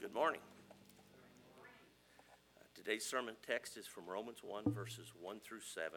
Good morning. Today's sermon text is from Romans 1, verses 1 through 7.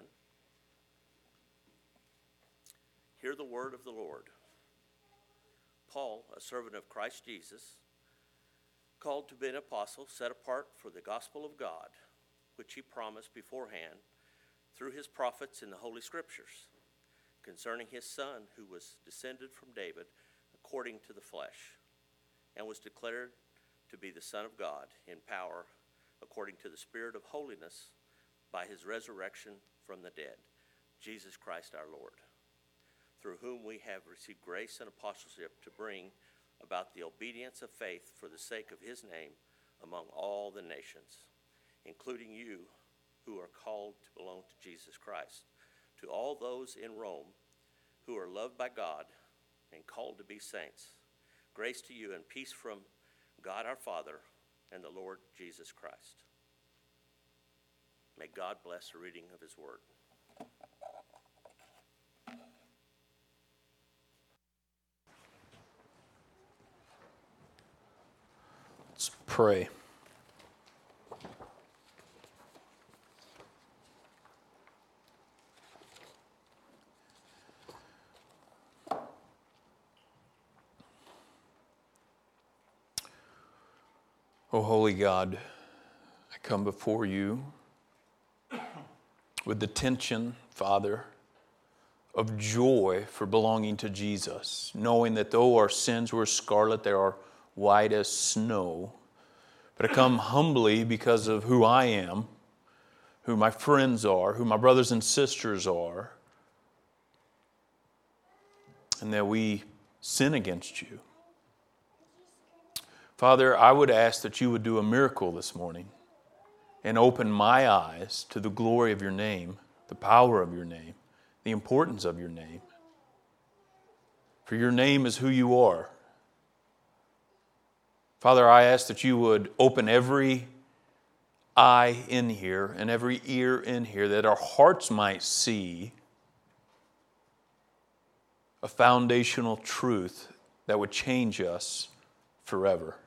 Hear the word of the Lord. Paul, a servant of Christ Jesus, called to be an apostle, set apart for the gospel of God, which he promised beforehand through his prophets in the Holy Scriptures, concerning his Son, who was descended from David according to the flesh, and was declared to be the Son of God in power, according to the Spirit of holiness, by his resurrection from the dead, Jesus Christ our Lord, through whom we have received grace and apostleship to bring about the obedience of faith for the sake of his name among all the nations, including you who are called to belong to Jesus Christ. To all those in Rome who are loved by God and called to be saints, grace to you and peace from God our Father and the Lord Jesus Christ. May God bless the reading of his word. Let's pray. Oh, holy God, I come before you with the tension, Father, of joy for belonging to Jesus, knowing that though our sins were scarlet, they are white as snow. But I come humbly because of who I am, who my friends are, who my brothers and sisters are, and that we sin against you. Father, I would ask that you would do a miracle this morning and open my eyes to the glory of your name, the power of your name, the importance of your name. For your name is who you are. Father, I ask that you would open every eye in here and every ear in here, that our hearts might see a foundational truth that would change us forever.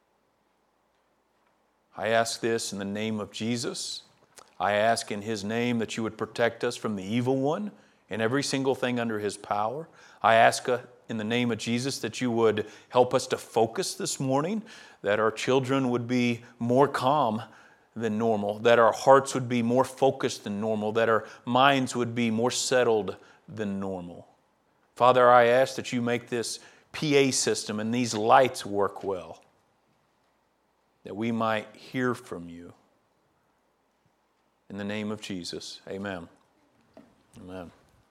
I ask this in the name of Jesus. I ask in his name that you would protect us from the evil one and every single thing under his power. I ask in the name of Jesus that you would help us to focus this morning, that our children would be more calm than normal, that our hearts would be more focused than normal, that our minds would be more settled than normal. Father, I ask that you make this PA system and these lights work well, that we might hear from you. In the name of Jesus, amen. Amen.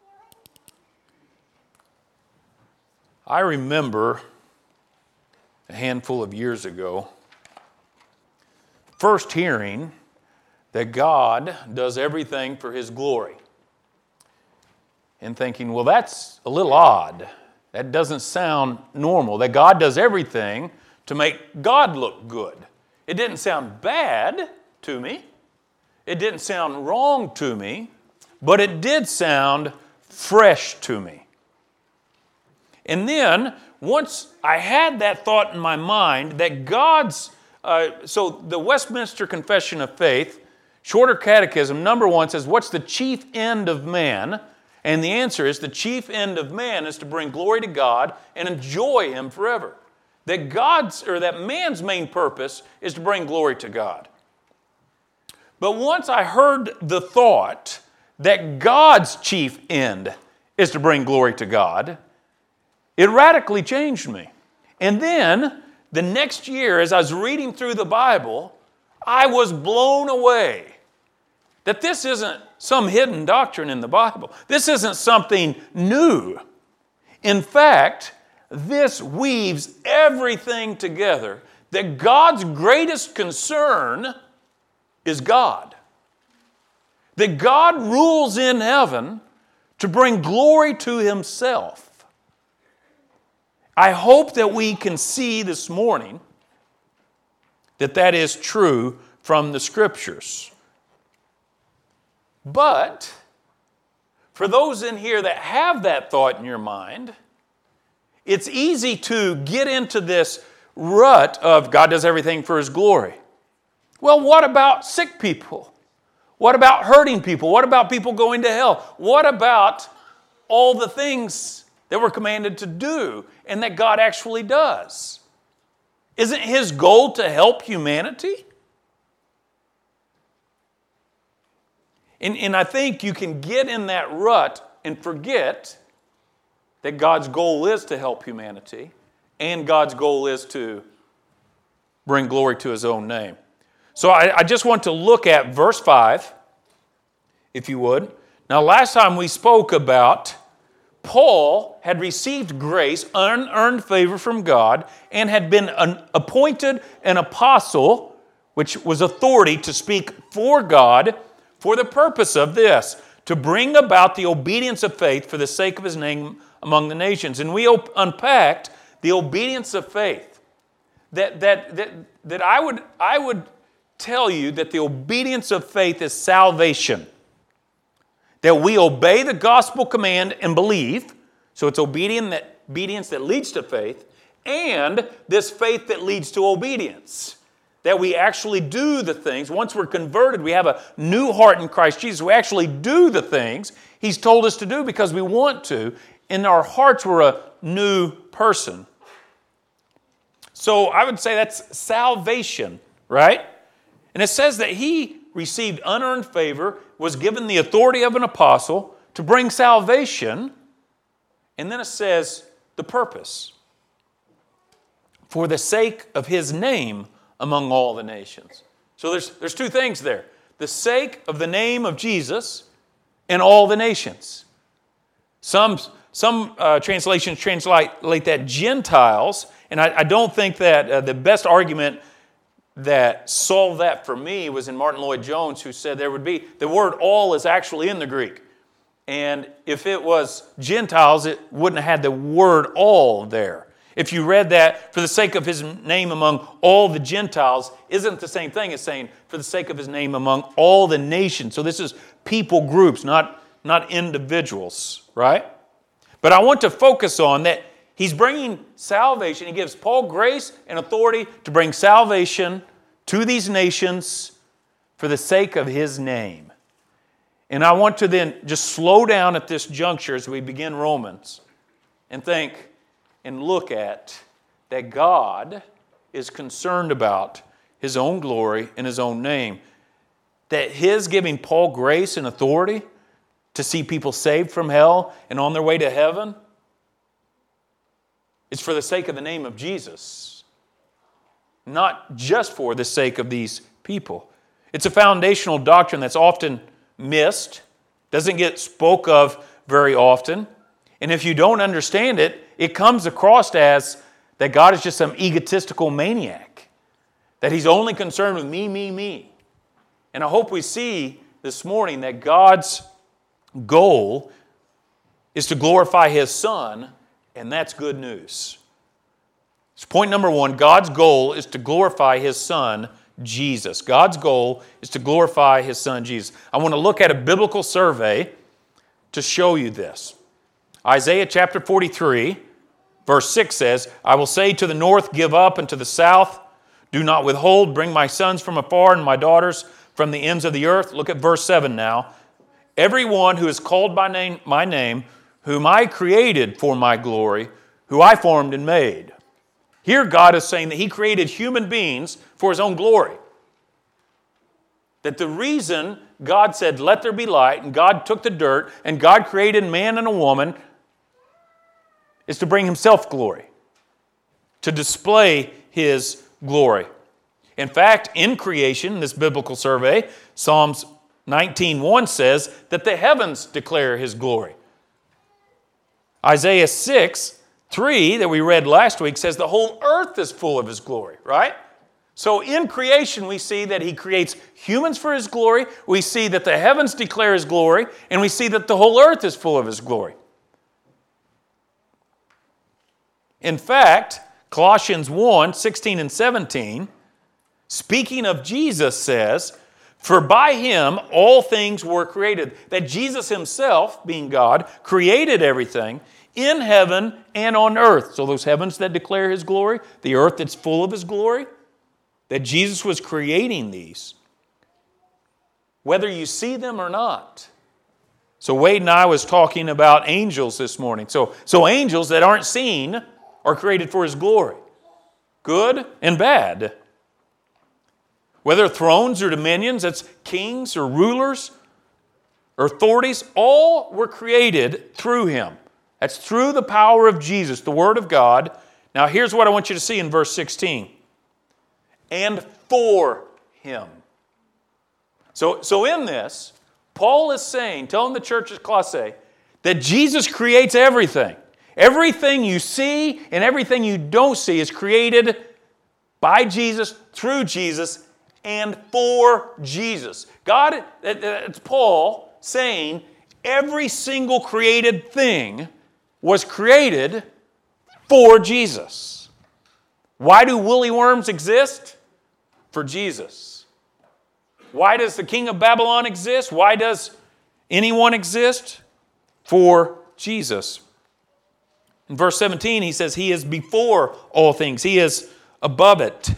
I remember a handful of years ago first hearing that God does everything for his glory, and thinking, well, that's a little odd. That doesn't sound normal, that God does everything to make God look good. It didn't sound bad to me. It didn't sound wrong to me, but it did sound fresh to me. And then, once I had that thought in my mind that God's, so the Westminster Confession of Faith, Shorter Catechism, number 1 says, what's the chief end of man? And the answer is the chief end of man is to bring glory to God and enjoy him forever. That man's main purpose is to bring glory to God. But once I heard the thought that God's chief end is to bring glory to God, it radically changed me. And then, the next year, as I was reading through the Bible, I was blown away that this isn't some hidden doctrine in the Bible. This isn't something new. In fact, this weaves everything together, that God's greatest concern is God. That God rules in heaven to bring glory to himself. I hope that we can see this morning that that is true from the Scriptures. But for those in here that have that thought in your mind, it's easy to get into this rut of God does everything for His glory. Well, what about sick people? What about hurting people? What about people going to hell? What about all the things that we're commanded to do and that God actually does? Isn't His goal to help humanity? And I think you can get in that rut and forget that God's goal is to help humanity and God's goal is to bring glory to His own name. So I just want to look at verse 5, if you would. Now, last time we spoke about Paul had received grace, unearned favor from God, and had been appointed an apostle, which was authority to speak for God, for the purpose of this, to bring about the obedience of faith for the sake of His name among the nations. And we unpacked the obedience of faith. That I would tell you that the obedience of faith is salvation. That we obey the gospel command and believe, so it's obedience that leads to faith, and this faith that leads to obedience. That we actually do the things. Once we're converted, we have a new heart in Christ Jesus. We actually do the things He's told us to do because we want to. In our hearts, we're a new person. So I would say that's salvation, right? And it says that he received unearned favor, was given the authority of an apostle to bring salvation. And then it says the purpose. For the sake of His name among all the nations. So there's two things there. The sake of the name of Jesus and all the nations. Some translations translate that Gentiles, and I don't think that the best argument that solved that for me was in Martin Lloyd-Jones, who said there would be, the word all is actually in the Greek. And if it was Gentiles, it wouldn't have had the word all there. If you read that, for the sake of His name among all the Gentiles, isn't the same thing as saying, for the sake of His name among all the nations. So this is people groups, not individuals, right? But I want to focus on that He's bringing salvation. He gives Paul grace and authority to bring salvation to these nations for the sake of His name. And I want to then just slow down at this juncture as we begin Romans and think and look at that God is concerned about His own glory and His own name. That His giving Paul grace and authority to see people saved from hell and on their way to heaven, it's for the sake of the name of Jesus, not just for the sake of these people. It's a foundational doctrine that's often missed, doesn't get spoke of very often. And if you don't understand it, it comes across as that God is just some egotistical maniac, that He's only concerned with me, me, me. And I hope we see this morning that God's goal is to glorify His Son, and that's good news. So point number one, God's goal is to glorify His Son, Jesus. God's goal is to glorify His Son, Jesus. I want to look at a biblical survey to show you this. Isaiah chapter 43, verse 6 says, I will say to the north, give up, and to the south, do not withhold. Bring my sons from afar and my daughters from the ends of the earth. Look at verse 7 now. Everyone who is called by my name, whom I created for my glory, who I formed and made. Here God is saying that He created human beings for His own glory. That the reason God said, let there be light, and God took the dirt, and God created man and a woman, is to bring Himself glory, to display His glory. In fact, in creation, this biblical survey, Psalms 19:1 says that the heavens declare His glory. Isaiah 6:3 that we read last week says the whole earth is full of His glory, right? So in creation we see that He creates humans for His glory, we see that the heavens declare His glory, and we see that the whole earth is full of His glory. In fact, Colossians 1:16 and 17, speaking of Jesus, says, for by Him all things were created. That Jesus Himself, being God, created everything in heaven and on earth. So those heavens that declare His glory, the earth that's full of His glory, that Jesus was creating these, whether you see them or not. So Wade and I was talking about angels this morning. So angels that aren't seen are created for His glory, good and bad. Whether thrones or dominions, that's kings or rulers or authorities, all were created through Him. That's through the power of Jesus, the Word of God. Now here's what I want you to see in verse 16. And for Him. So in this, Paul is saying, telling the church at Colossae, that Jesus creates everything. Everything you see and everything you don't see is created by Jesus, through Jesus, and for Jesus. God, it's Paul saying, every single created thing was created for Jesus. Why do woolly worms exist? For Jesus. Why does the king of Babylon exist? Why does anyone exist? For Jesus. In verse 17, he says, He is before all things. He is above it.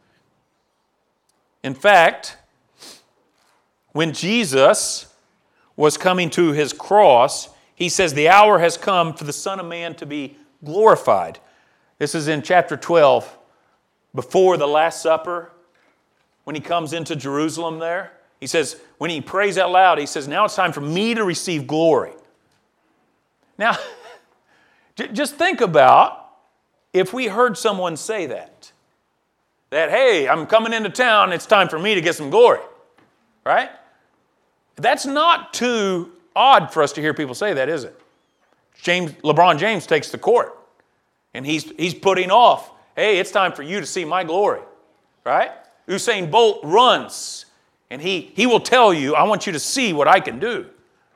In fact, when Jesus was coming to His cross, He says, the hour has come for the Son of Man to be glorified. This is in chapter 12, before the Last Supper. When He comes into Jerusalem there, He says, when He prays out loud, He says, now it's time for me to receive glory. Now, just think about if we heard someone say that, hey, I'm coming into town, it's time for me to get some glory, right? That's not too odd for us to hear people say that, is it? LeBron James takes the court, and he's putting off, hey, it's time for you to see my glory, right? Usain Bolt runs, and he will tell you, I want you to see what I can do.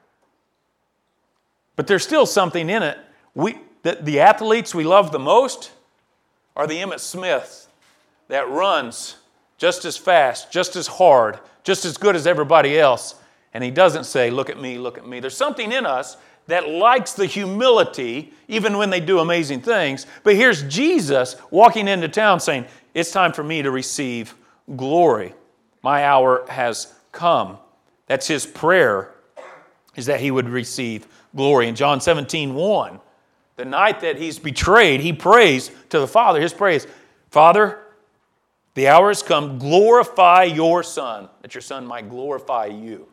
But there's still something in it. The athletes we love the most are the Emmitt Smith that runs just as fast, just as hard, just as good as everybody else. And he doesn't say, look at me, look at me. There's something in us that likes the humility, even when they do amazing things. But here's Jesus walking into town saying, it's time for me to receive glory. My hour has come. That's His prayer, is that He would receive glory. In John 17:1, the night that He's betrayed, He prays to the Father. His prayer is, Father, the hour has come, glorify your Son, that your Son might glorify you.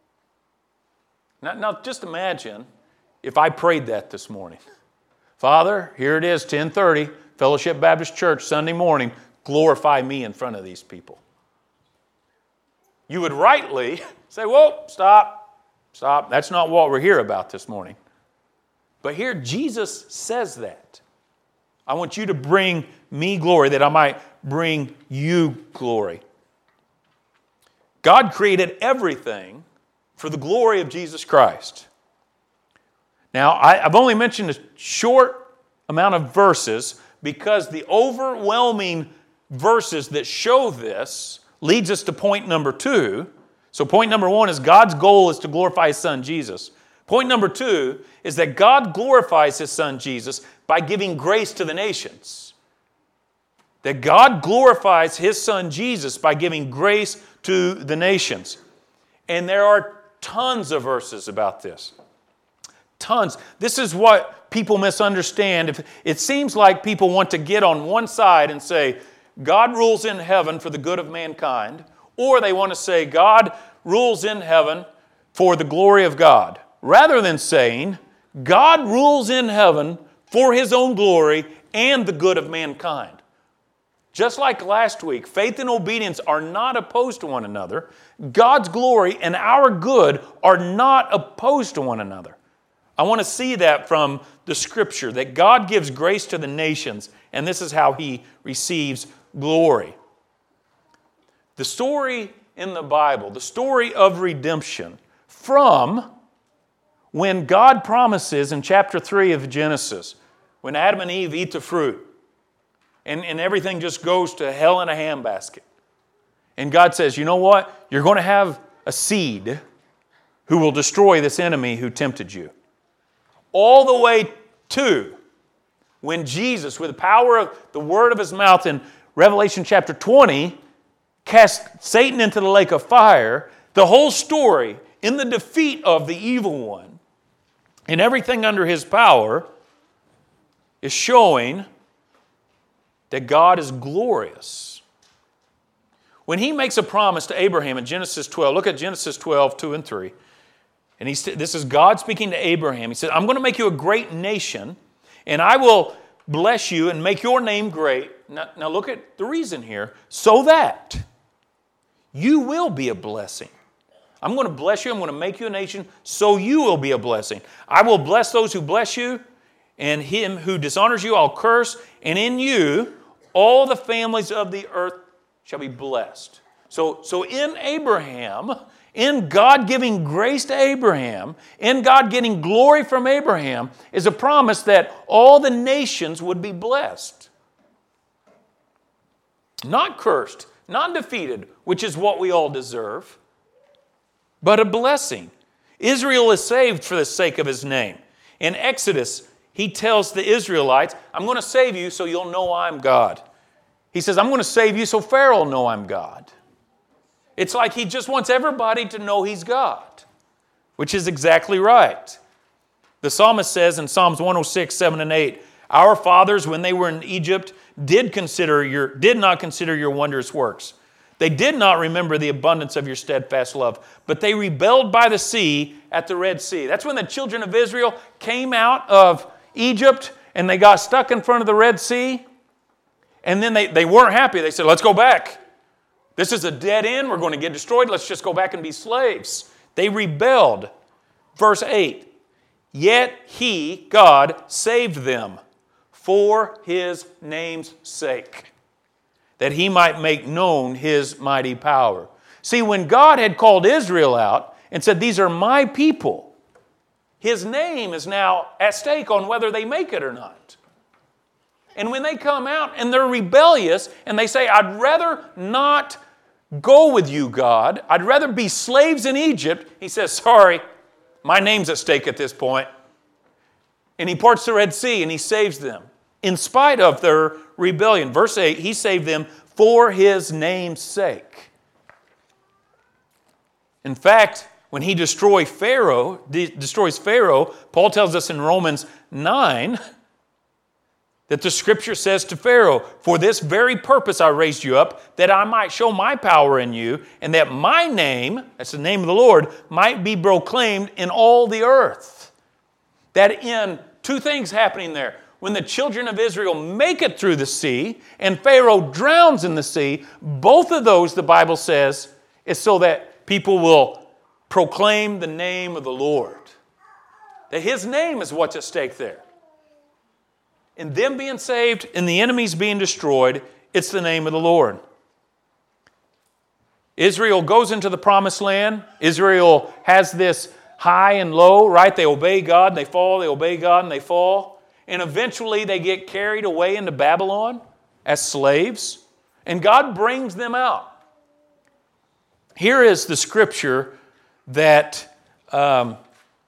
Now just imagine if I prayed that this morning. Father, here it is, 10:30, Fellowship Baptist Church, Sunday morning, glorify me in front of these people. You would rightly say, whoa, stop. That's not what we're here about this morning. But here Jesus says that. I want you to bring me glory that I might bring you glory. God created everything for the glory of Jesus Christ. Now, I've only mentioned a short amount of verses because the overwhelming verses that show this leads us to point number 2. So point number 1 is God's goal is to glorify His Son Jesus. Point number 2 is that God glorifies His Son Jesus by giving grace to the nations. That God glorifies His Son Jesus by giving grace to the nations. And there are tons of verses about this. Tons. This is what people misunderstand. It seems like people want to get on one side and say, God rules in heaven for the good of mankind, or they want to say God rules in heaven for the glory of God, rather than saying God rules in heaven for His own glory and the good of mankind. Just like last week, faith and obedience are not opposed to one another. God's glory and our good are not opposed to one another. I want to see that from the Scripture, that God gives grace to the nations, and this is how He receives glory. The story in the Bible, the story of redemption, from when God promises in chapter 3 of Genesis, when Adam and Eve eat the fruit, and everything just goes to hell in a handbasket. And God says, you know what? You're going to have a seed who will destroy this enemy who tempted you. All the way 2, when Jesus, with the power of the word of his mouth in Revelation chapter 20, cast Satan into the lake of fire, the whole story in the defeat of the evil one and everything under his power is showing that God is glorious. When he makes a promise to Abraham in Genesis 12, look at Genesis 12, 2 and 3. And this is God speaking to Abraham. He said, I'm going to make you a great nation, and I will bless you and make your name great. Now look at the reason here. So that you will be a blessing. I'm going to bless you. I'm going to make you a nation so you will be a blessing. I will bless those who bless you, and him who dishonors you I'll curse. And in you all the families of the earth shall be blessed. So in Abraham, in God giving grace to Abraham, in God getting glory from Abraham, is a promise that all the nations would be blessed. Not cursed, not defeated, which is what we all deserve, but a blessing. Israel is saved for the sake of his name. In Exodus, he tells the Israelites, I'm going to save you so you'll know I'm God. He says, I'm going to save you so Pharaoh will know I'm God. It's like he just wants everybody to know he's God, which is exactly right. The psalmist says in Psalms 106, 7 and 8, our fathers, when they were in Egypt, did not consider your wondrous works. They did not remember the abundance of your steadfast love, but they rebelled by the sea at the Red Sea. That's when the children of Israel came out of Egypt and they got stuck in front of the Red Sea. And then they weren't happy. They said, let's go back. This is a dead end. We're going to get destroyed. Let's just go back and be slaves. They rebelled. Verse 8, yet he, God, saved them for his name's sake, that he might make known his mighty power. See, when God had called Israel out and said, these are my people, his name is now at stake on whether they make it or not. And when they come out and they're rebellious and they say, I'd rather not go with you, God. I'd rather be slaves in Egypt. He says, sorry, my name's at stake at this point. And he parts the Red Sea and he saves them in spite of their rebellion. Verse 8, he saved them for his name's sake. In fact, when he destroys Pharaoh, Paul tells us in Romans 9 that the Scripture says to Pharaoh, for this very purpose I raised you up, that I might show my power in you, and that my name, that's the name of the Lord, might be proclaimed in all the earth. That in two things happening there. When the children of Israel make it through the sea, and Pharaoh drowns in the sea, both of those, the Bible says, is so that people will proclaim the name of the Lord. That his name is what's at stake there. In them being saved and the enemies being destroyed, it's the name of the Lord. Israel goes into the promised land. Israel has this high and low, right? They obey God and they fall, they obey God and they fall. And eventually they get carried away into Babylon as slaves. And God brings them out. Here is the scripture that, I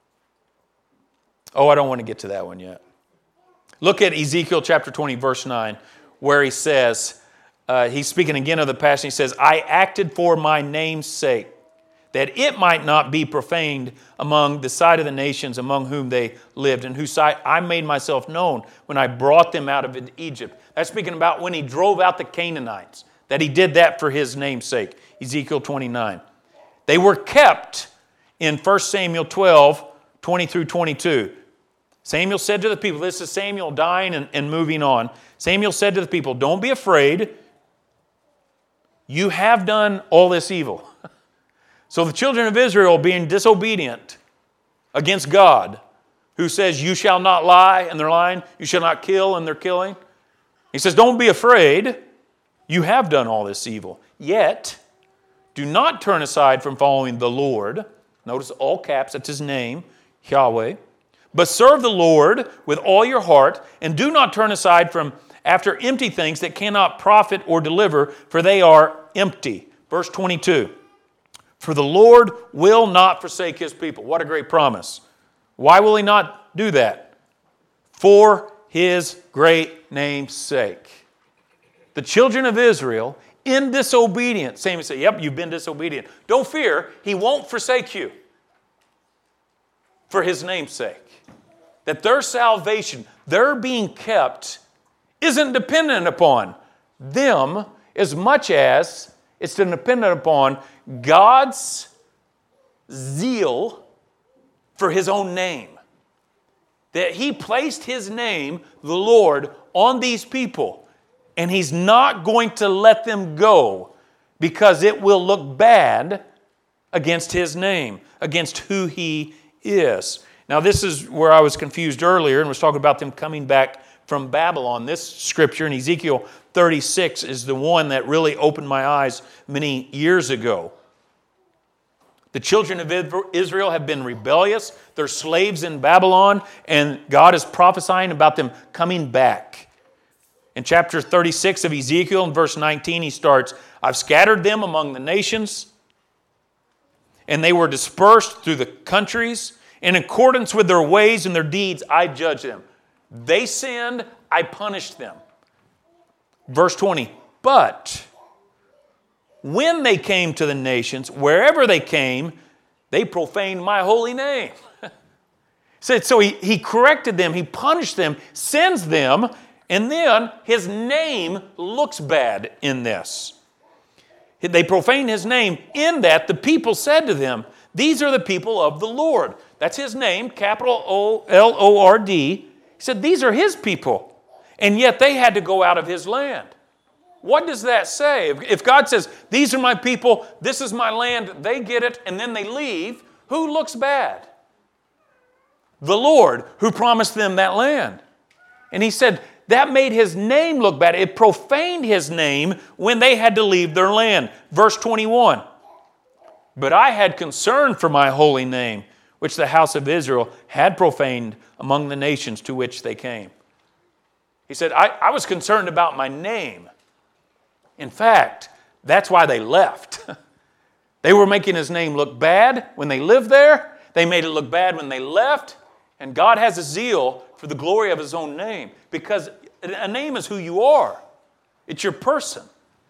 don't want to get to that one yet. Look at Ezekiel chapter 20, verse 9, where he says, he's speaking again of the past, and he says, I acted for my name's sake, that it might not be profaned among the sight of the nations among whom they lived, and whose sight I made myself known when I brought them out of Egypt. That's speaking about when he drove out the Canaanites, that he did that for his name's sake, Ezekiel 29. They were kept in 1 Samuel 12, 20 through 22. Samuel said to the people, this is Samuel dying and moving on. Samuel said to the people, don't be afraid. You have done all this evil. So the children of Israel being disobedient against God, who says, you shall not lie, and they're lying. You shall not kill, and they're killing. He says, don't be afraid. You have done all this evil. Yet, do not turn aside from following the Lord. Notice all caps, that's his name, Yahweh. But serve the Lord with all your heart, and do not turn aside from after empty things that cannot profit or deliver, for they are empty. Verse 22. For the Lord will not forsake his people. What a great promise. Why will he not do that? for His great name's sake. The children of Israel, in disobedience, Samuel said, yep, you've been disobedient. Don't fear, He won't forsake you for His name's sake. That their salvation, their being kept, isn't dependent upon them as much as it's dependent upon God's zeal for His own name. That He placed His name, the Lord, on these people. And He's not going to let them go because it will look bad against His name, against who He is. Now this is where I was confused earlier and was talking about them coming back from Babylon. This scripture in Ezekiel 36 is the one that really opened my eyes many years ago. The children of Israel have been rebellious. They're slaves in Babylon, and God is prophesying about them coming back. In chapter 36 of Ezekiel, in verse 19, he starts, I've scattered them among the nations, and they were dispersed through the countries. In accordance with their ways and their deeds, I judge them. They sinned, I punished them. Verse 20, but when they came to the nations, wherever they came, they profaned my holy name. So he corrected them, he punished them, sends them, and then his name looks bad in this. They profaned his name in that the people said to them, these are the people of the Lord. That's his name, capital O-L-O-R-D. He said, these are his people. And yet they had to go out of his land. What does that say? If God says, these are my people, this is my land, they get it, and then they leave, who looks bad? The Lord, who promised them that land. And he said, that made his name look bad. It profaned his name when they had to leave their land. Verse 21. But I had concern for my holy name, which the house of Israel had profaned among the nations to which they came. He said, I was concerned about my name. In fact, that's why they left. They were making his name look bad when they lived there. They made it look bad when they left. And God has a zeal for the glory of his own name, because a name is who you are. It's your person.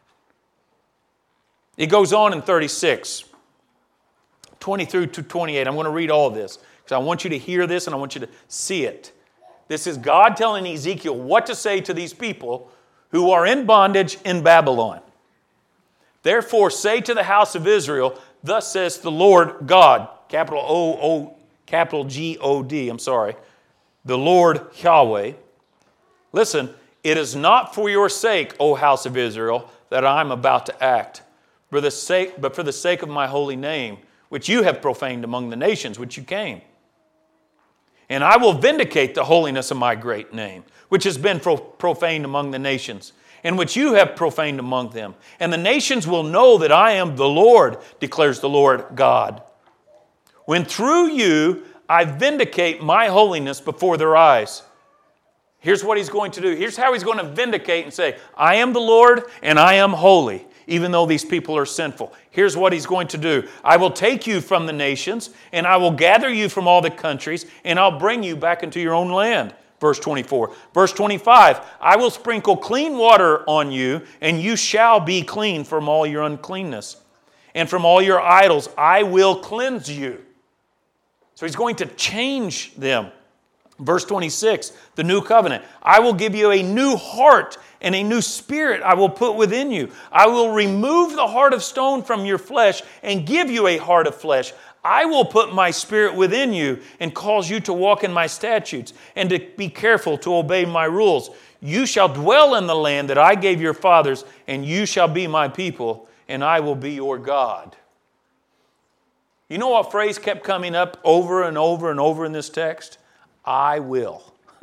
It goes on in 36, 20 through to 28. I'm going to read all this because I want you to hear this and I want you to see it. This is God telling Ezekiel what to say to these people who are in bondage in Babylon. Therefore say to the house of Israel, thus says the Lord God, capital O-O, capital G-O-D, the Lord Yahweh. Listen, it is not for your sake, O house of Israel, that I am about to act, but for the sake of my holy name, which you have profaned among the nations which you came. And I will vindicate the holiness of my great name, which has been profaned among the nations, and which you have profaned among them. And the nations will know that I am the Lord, declares the Lord God, when through you I vindicate my holiness before their eyes. Here's what he's going to do. Here's how he's going to vindicate and say, I am the Lord and I am holy, even though these people are sinful. Here's what he's going to do. I will take you from the nations, and I will gather you from all the countries, and I'll bring you back into your own land. Verse 24. Verse 25, I will sprinkle clean water on you, and you shall be clean from all your uncleanness. And from all your idols I will cleanse you. So he's going to change them. Verse 26, the new covenant. I will give you a new heart and a new spirit I will put within you. I will remove the heart of stone from your flesh and give you a heart of flesh. I will put my spirit within you and cause you to walk in my statutes and to be careful to obey my rules. You shall dwell in the land that I gave your fathers, and you shall be my people, and I will be your God. You know what phrase kept coming up over and over and over in this text? I will.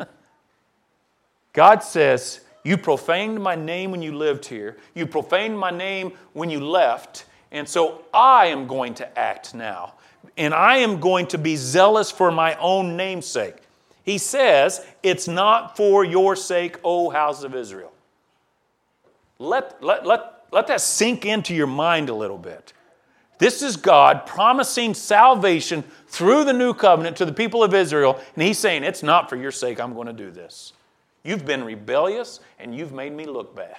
God says, you profaned my name when you lived here. You profaned my name when you left. And so I am going to act now. And I am going to be zealous for my own name's sake. He says, it's not for your sake, O house of Israel. Let that sink into your mind a little bit. This is God promising salvation through the new covenant to the people of Israel. And He's saying, it's not for your sake I'm going to do this. You've been rebellious and you've made me look bad.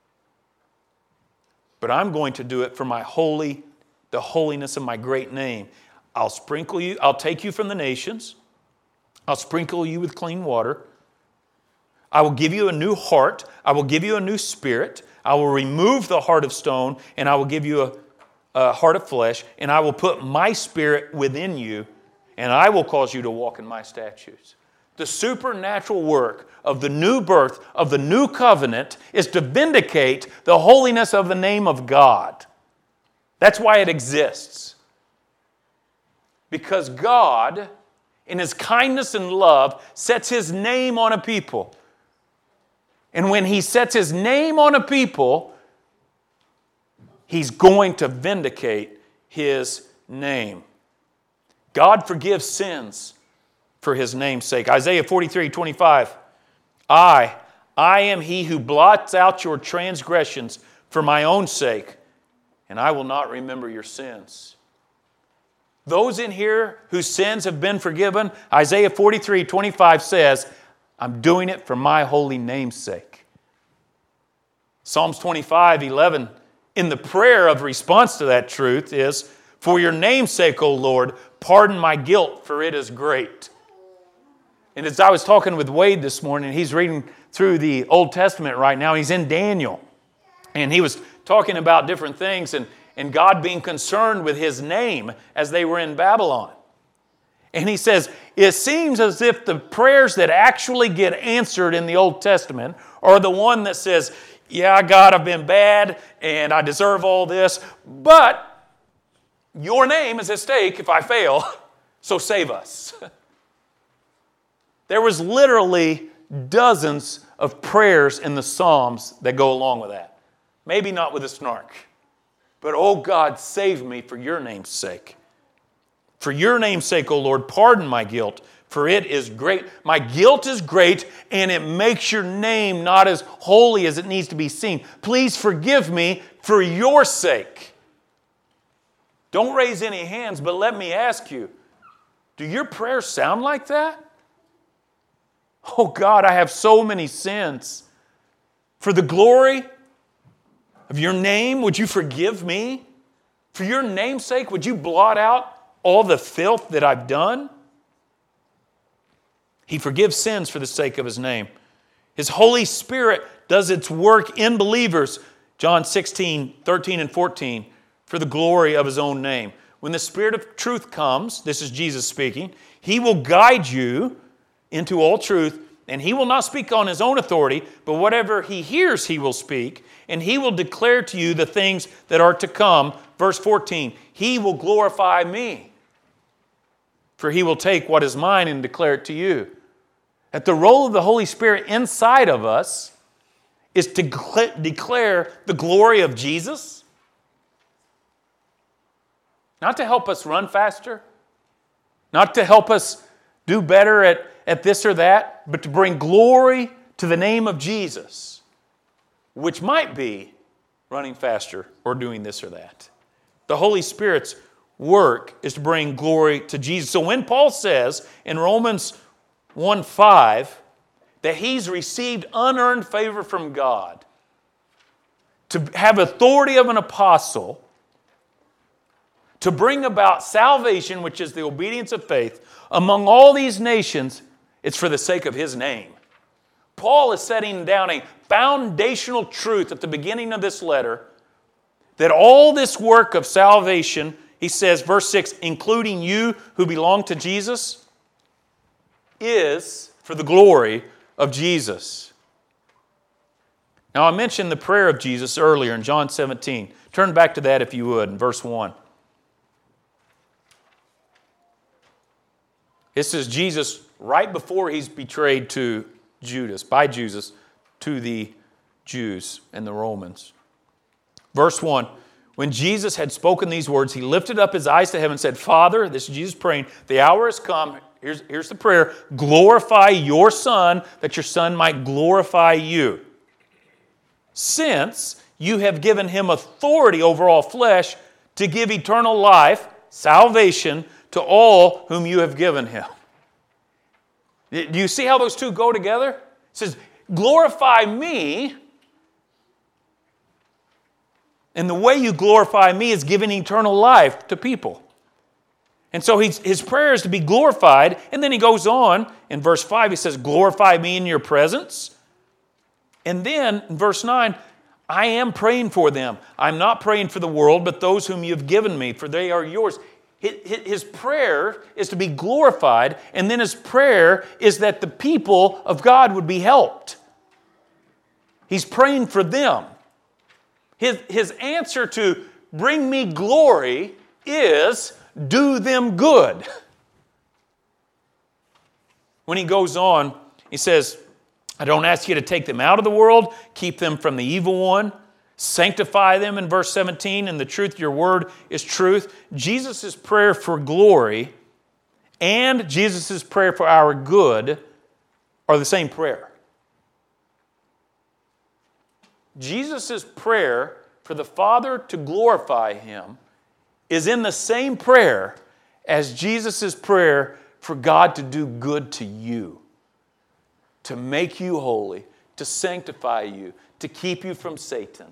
But I'm going to do it for the holiness of my great name. I'll sprinkle you. I'll take you from the nations. I'll sprinkle you with clean water. I will give you a new heart. I will give you a new spirit. I will remove the heart of stone, and I will give you a heart of flesh, and I will put my spirit within you, and I will cause you to walk in my statutes. The supernatural work of the new birth, of the new covenant, is to vindicate the holiness of the name of God. That's why it exists. Because God, in His kindness and love, sets His name on a people. And when He sets His name on a people, He's going to vindicate His name. God forgives sins for His name's sake. Isaiah 43:25. I am He who blots out your transgressions for my own sake, and I will not remember your sins. Those in here whose sins have been forgiven, Isaiah 43:25 says, I'm doing it for my holy name's sake. Psalms 25:11, in the prayer of response to that truth is, for your name's sake, O Lord, pardon my guilt, for it is great. And as I was talking with Wade this morning, he's reading through the Old Testament right now. He's in Daniel. And he was talking about different things and God being concerned with His name as they were in Babylon. And he says, it seems as if the prayers that actually get answered in the Old Testament are the one that says, yeah, God, I've been bad and I deserve all this, but your name is at stake if I fail, so save us. There was literally dozens of prayers in the Psalms that go along with that. Maybe not with a snark, but oh God, save me for your name's sake. For your name's sake, O Lord, pardon my guilt, for it is great. My guilt is great, and it makes your name not as holy as it needs to be seen. Please forgive me for your sake. Don't raise any hands, but let me ask you, do your prayers sound like that? Oh God, I have so many sins. For the glory of your name, would you forgive me? For your name's sake, would you blot out all the filth that I've done? He forgives sins for the sake of His name. His Holy Spirit does its work in believers, John 16:13 and 14, for the glory of His own name. When the Spirit of truth comes, this is Jesus speaking, He will guide you into all truth, and He will not speak on His own authority, but whatever He hears He will speak, and He will declare to you the things that are to come. Verse 14, He will glorify me, for He will take what is mine and declare it to you. That the role of the Holy Spirit inside of us is to declare the glory of Jesus, not to help us run faster, not to help us do better at this or that, but to bring glory to the name of Jesus, which might be running faster or doing this or that. The Holy Spirit's work is to bring glory to Jesus. So when Paul says in Romans 1:5 that he's received unearned favor from God to have authority of an apostle, to bring about salvation, which is the obedience of faith, among all these nations, it's for the sake of His name. Paul is setting down a foundational truth at the beginning of this letter that all this work of salvation, he says, verse 6, including you who belong to Jesus, is for the glory of Jesus. Now, I mentioned the prayer of Jesus earlier in John 17. Turn back to that if you would, in verse 1. This is Jesus right before He's betrayed to Judas, by Judas, to the Jews and the Romans. Verse 1, when Jesus had spoken these words, He lifted up His eyes to heaven and said, Father, this is Jesus praying, the hour has come. Here's the prayer. Glorify your Son, that your Son might glorify you. Since you have given Him authority over all flesh to give eternal life, salvation, to all whom you have given him. Do you see how those two go together? It says, glorify me. And the way you glorify me is giving eternal life to people. And so his prayer is to be glorified. And then he goes on in verse 5, he says, glorify me in your presence. And then in verse 9, I am praying for them. I'm not praying for the world, but those whom you have given me, for they are yours. His prayer is to be glorified, and then his prayer is that the people of God would be helped. He's praying for them. His answer to bring me glory is do them good. When he goes on, he says, I don't ask you to take them out of the world, keep them from the evil one. Sanctify them in verse 17, and the truth, your word is truth. Jesus' prayer for glory and Jesus' prayer for our good are the same prayer. Jesus' prayer for the Father to glorify him is in the same prayer as Jesus' prayer for God to do good to you, to make you holy, to sanctify you, to keep you from Satan.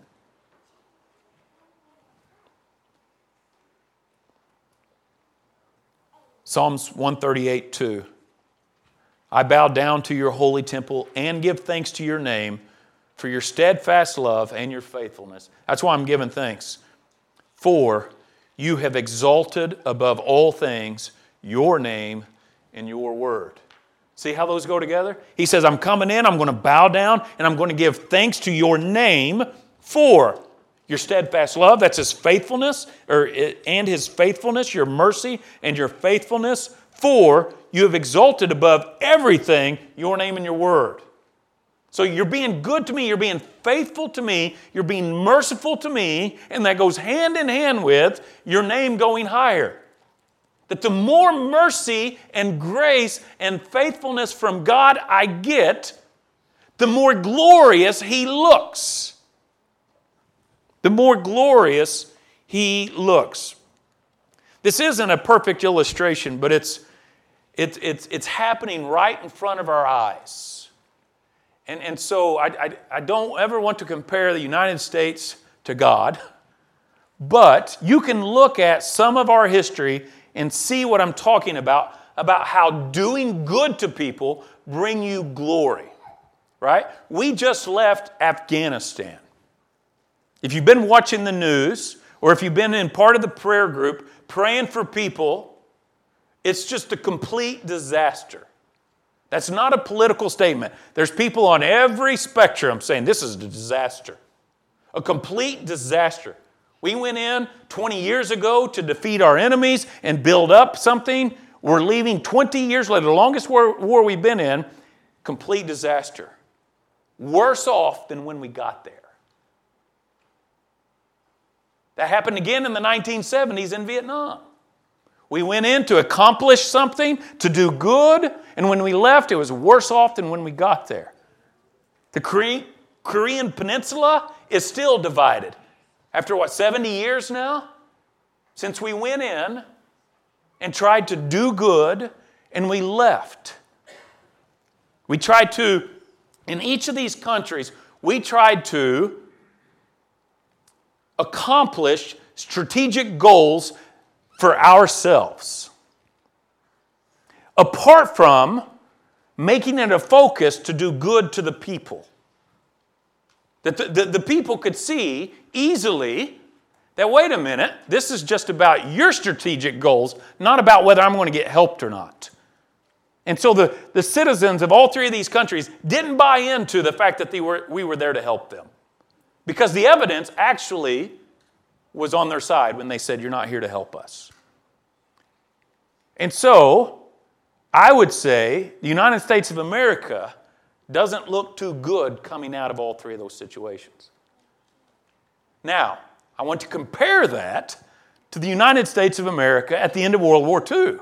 Psalms 138:2. I bow down to your holy temple and give thanks to your name for your steadfast love and your faithfulness. That's why I'm giving thanks. For you have exalted above all things your name and your word. See how those go together? He says, I'm coming in, I'm going to bow down, and I'm going to give thanks to your name for your steadfast love, that's his faithfulness, and his faithfulness, your mercy and your faithfulness. For you have exalted above everything your name and your word. So you're being good to me, you're being faithful to me, you're being merciful to me, and that goes hand in hand with your name going higher. That the more mercy and grace and faithfulness from God I get, the more glorious he looks. The more glorious he looks. This isn't a perfect illustration, but it's happening right in front of our eyes. And so I don't ever want to compare the United States to God, but you can look at some of our history and see what I'm talking about how doing good to people bring you glory, right? We just left Afghanistan. If you've been watching the news, or if you've been in part of the prayer group praying for people, it's just a complete disaster. That's not a political statement. There's people on every spectrum saying this is a disaster. A complete disaster. We went in 20 years ago to defeat our enemies and build up something. We're leaving 20 years later, the longest war we've been in, complete disaster. Worse off than when we got there. That happened again in the 1970s in Vietnam. We went in to accomplish something, to do good, and when we left, it was worse off than when we got there. The Korean Peninsula is still divided. After 70 years now? Since we went in and tried to do good, and we left. We tried to, in each of these countries, we tried to accomplish strategic goals for ourselves. Apart from making it a focus to do good to the people. That the people could see easily that, wait a minute, this is just about your strategic goals, not about whether I'm going to get helped or not. And so the citizens of all three of these countries didn't buy into the fact that we were there to help them. Because the evidence actually was on their side when they said, you're not here to help us. And so, I would say the United States of America doesn't look too good coming out of all three of those situations. Now, I want to compare that to the United States of America at the end of World War II.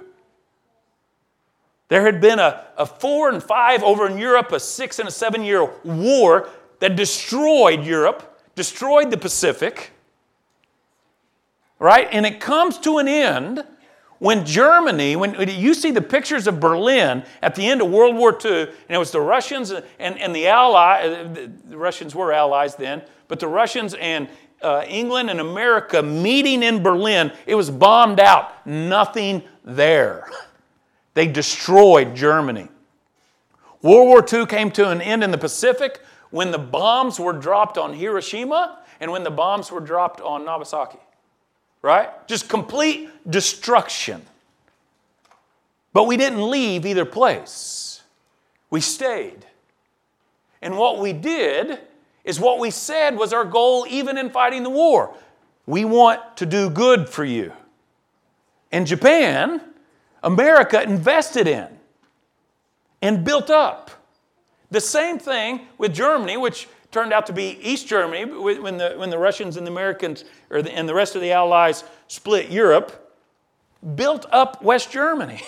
There had been a 4 and 5 over in Europe, a 6 and a 7 year war that destroyed Europe, destroyed the Pacific. right? And it comes to an end when Germany, when you see the pictures of Berlin at the end of World War II, and it was the Russians and the Allies, the Russians were allies then, but the Russians and England and America meeting in Berlin, it was bombed out. Nothing there. They destroyed Germany. World War II came to an end in the Pacific when the bombs were dropped on Hiroshima and when the bombs were dropped on Nagasaki. Right? Just complete destruction. But we didn't leave either place. We stayed. And what we did is what we said was our goal even in fighting the war. We want to do good for you. And Japan, America invested in and built up. The same thing with Germany, which turned out to be East Germany when the Russians and the Americans and the rest of the Allies split Europe, built up West Germany.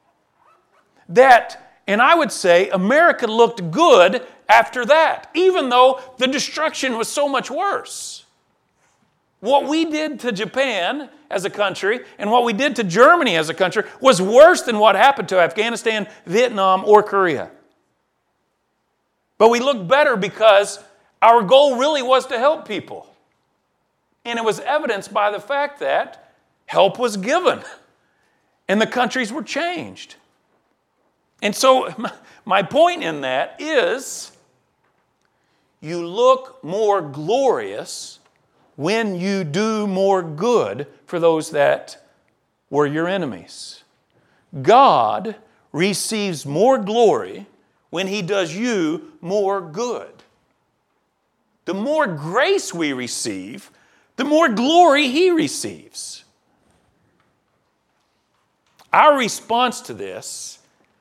And I would say America looked good after that, even though the destruction was so much worse. What we did to Japan as a country and what we did to Germany as a country was worse than what happened to Afghanistan, Vietnam, or Korea. But we looked better because our goal really was to help people. And it was evidenced by the fact that help was given and the countries were changed. And so my point in that is you look more glorious when you do more good for those that were your enemies. God receives more glory when He does you more good. The more grace we receive, the more glory He receives. Our response to this,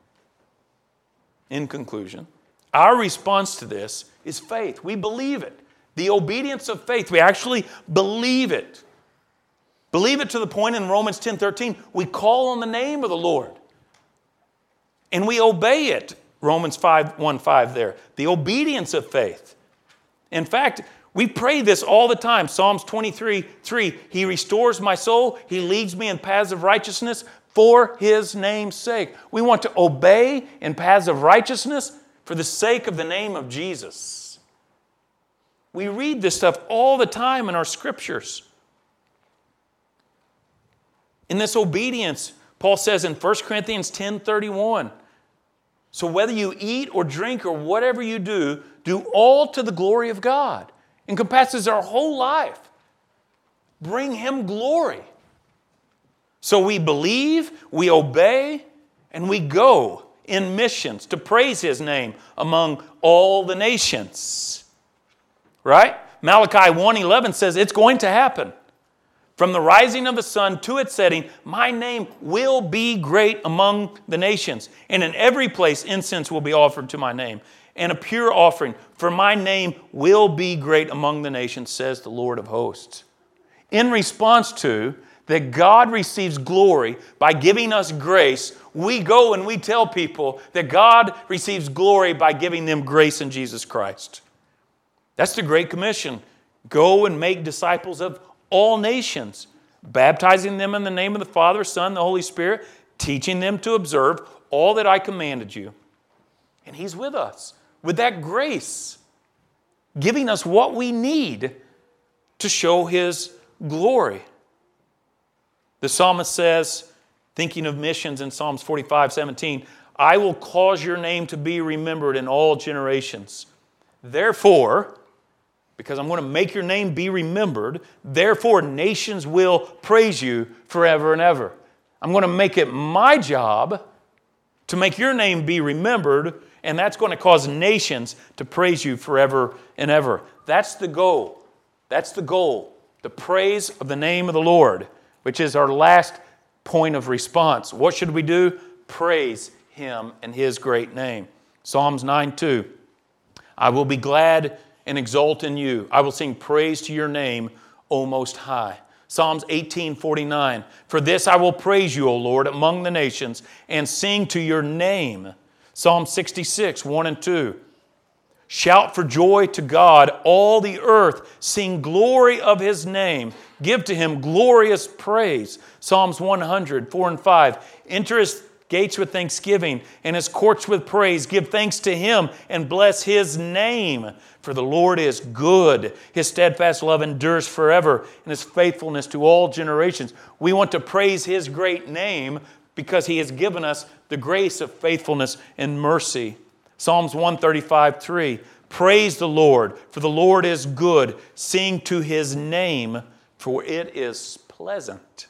in conclusion, our response to this is faith. We believe it. The obedience of faith. We actually believe it. Believe it to the point in Romans 10:13, we call on the name of the Lord. And we obey it. Romans 5:1-5 there. The obedience of faith. In fact, we pray this all the time. Psalms 23:3, He restores my soul. He leads me in paths of righteousness for His name's sake. We want to obey in paths of righteousness for the sake of the name of Jesus. We read this stuff all the time in our scriptures. In this obedience, Paul says in 1 Corinthians 10:31, so whether you eat or drink or whatever you do all to the glory of God. Encompasses our whole life. Bring Him glory. So we believe, we obey, and we go in missions to praise His name among all the nations. Right? Malachi 1:11 says it's going to happen. From the rising of the sun to its setting, my name will be great among the nations. And in every place incense will be offered to my name. And a pure offering, for my name will be great among the nations, says the Lord of hosts. In response to that God receives glory by giving us grace, we go and we tell people that God receives glory by giving them grace in Jesus Christ. That's the Great Commission. Go and make disciples of all nations, baptizing them in the name of the Father, Son, and the Holy Spirit, teaching them to observe all that I commanded you. And He's with us with that grace, giving us what we need to show His glory. The psalmist says, thinking of missions in Psalms 45:17, I will cause your name to be remembered in all generations. Therefore, because I'm going to make your name be remembered, therefore nations will praise you forever and ever. I'm going to make it my job to make your name be remembered, and that's going to cause nations to praise you forever and ever. That's the goal. That's the goal. The praise of the name of the Lord, which is our last point of response. What should we do? Praise Him and His great name. Psalms 9:2. I will be glad and exult in you. I will sing praise to your name, O Most High. Psalms 18:49. For this I will praise you, O Lord, among the nations, and sing to your name. Psalm 66:1 and 2. Shout for joy to God, all the earth. Sing glory of His name. Give to Him glorious praise. Psalms 100, 4 and 5. Enter His gates with thanksgiving and His courts with praise. Give thanks to Him and bless His name. For the Lord is good. His steadfast love endures forever, and His faithfulness to all generations. We want to praise His great name because He has given us the grace of faithfulness and mercy. Psalms 135, 3. Praise the Lord, for the Lord is good. Sing to His name, for it is pleasant.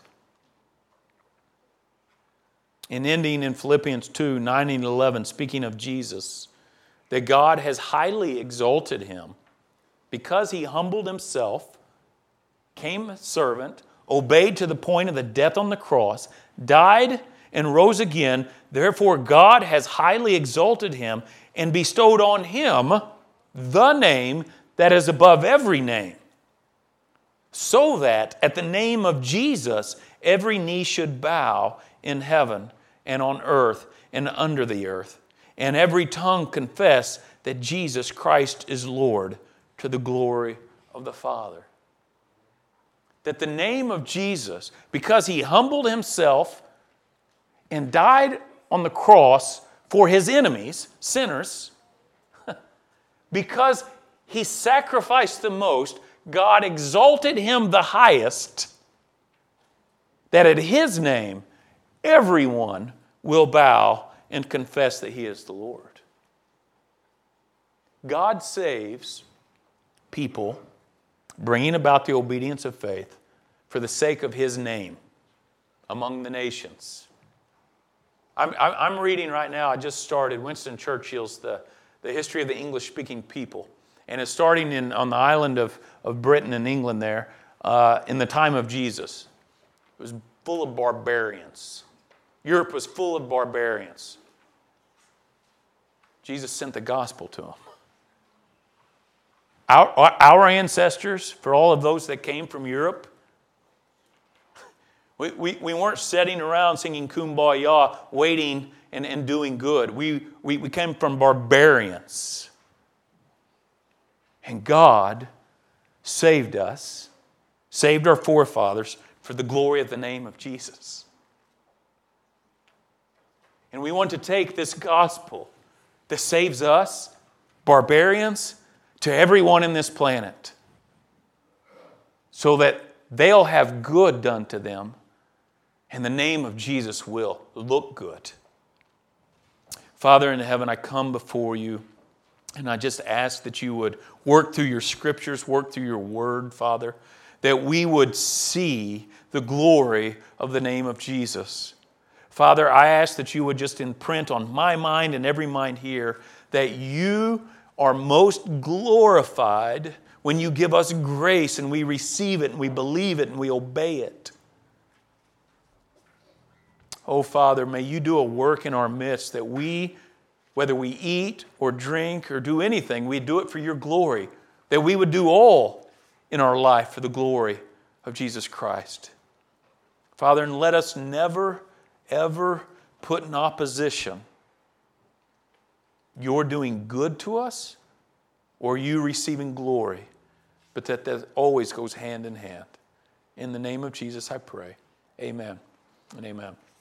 And ending in Philippians 2, 9 and 11, speaking of Jesus, that God has highly exalted Him because He humbled Himself, came a servant, obeyed to the point of the death on the cross, died and rose again. Therefore God has highly exalted Him and bestowed on Him the name that is above every name, so that at the name of Jesus every knee should bow in heaven and on earth and under the earth, and every tongue confess that Jesus Christ is Lord, to the glory of the Father. That the name of Jesus, because He humbled Himself and died on the cross for His enemies, sinners, because He sacrificed the most, God exalted Him the highest, that at His name everyone will bow and confess that He is the Lord. God saves people, bringing about the obedience of faith for the sake of His name among the nations. I'm reading right now, I just started Winston Churchill's The History of the English-Speaking People. And it's starting on the island of Britain and England there in the time of Jesus. It was full of barbarians. Europe was full of barbarians. Jesus sent the gospel to them. Our ancestors, for all of those that came from Europe, we weren't sitting around singing Kumbaya, waiting and doing good. We came from barbarians. And God saved us, saved our forefathers for the glory of the name of Jesus. And we want to take this gospel that saves us, barbarians, to everyone in this planet, so that they'll have good done to them, and the name of Jesus will look good. Father in heaven, I come before You, and I just ask that You would work through Your scriptures, work through Your word, Father, that we would see the glory of the name of Jesus. Father, I ask that You would just imprint on my mind and every mind here that You are most glorified when You give us grace and we receive it and we believe it and we obey it. Oh, Father, may You do a work in our midst that we, whether we eat or drink or do anything, we do it for Your glory, that we would do all in our life for the glory of Jesus Christ. Father, and let us never, ever put in opposition Your doing good to us or You receiving glory, but that always goes hand in hand. In the name of Jesus I pray. Amen and amen.